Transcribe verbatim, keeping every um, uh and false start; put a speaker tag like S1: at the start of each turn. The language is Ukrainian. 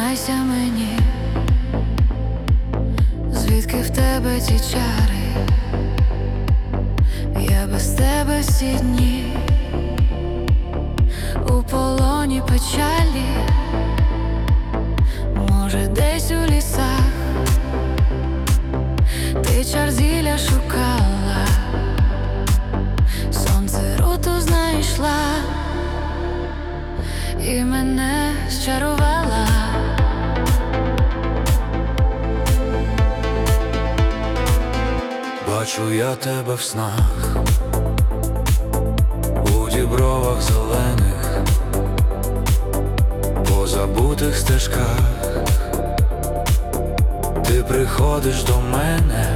S1: Зізнайся мені, звідки в тебе ті чари? Я без тебе всі дні у полоні печалі. Може, десь у лісах ти чар зілля шукала, сонце руту знайшла і мене зчарувала.
S2: Бачу я тебе в снах, у дібровах зелених, по забутих стежках. Ти приходиш до мене